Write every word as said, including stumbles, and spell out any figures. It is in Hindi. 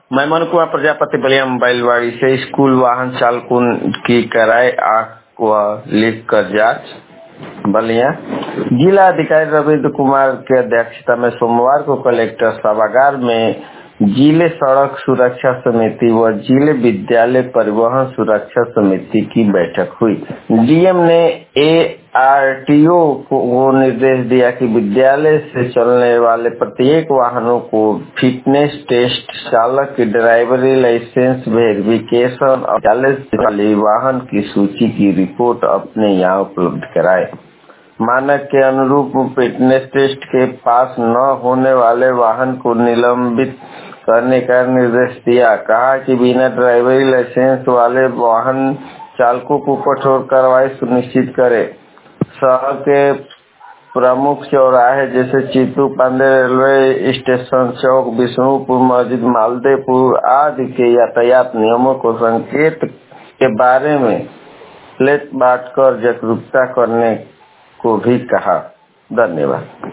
मैं मनु कुमार प्रजापति बलिया मोबाइलवाड़ी से स्कूल वाहन चालकों की कराए आंख व लिख कर जांच। बलिया जिला अधिकारी रविंद्र कुमार की अध्यक्षता में सोमवार को कलेक्टर सभागार में जिले सड़क सुरक्षा समिति व जिले विद्यालय परिवहन सुरक्षा समिति की बैठक हुई। डीएम ने एआरटीओ को निर्देश दिया कि विद्यालय से चलने वाले प्रत्येक वाहनों को फिटनेस टेस्ट, चालक की ड्राइवरी लाइसेंस वेरिफिकेशन और विद्यालय से वाले वाहन की सूची की रिपोर्ट अपने यहाँ उपलब्ध कराए। मानक के अनुरूप फिटनेस टेस्ट के पास न होने वाले वाहन को निलंबित करने का निर्देश दिया। कहा कि बिना ड्राइवरी लाइसेंस वाले वाहन चालकों को कठोर कार्रवाई सुनिश्चित करे। शहर के प्रमुख चौराहे जैसे चित्तू पांडे रेलवे स्टेशन चौक, विष्णुपुर मस्जिद, मालदेपुर आदि के यातायात नियमों को संकेत के बारे में प्लेट बांट कर जागरूकता करने को भी कहा। धन्यवाद।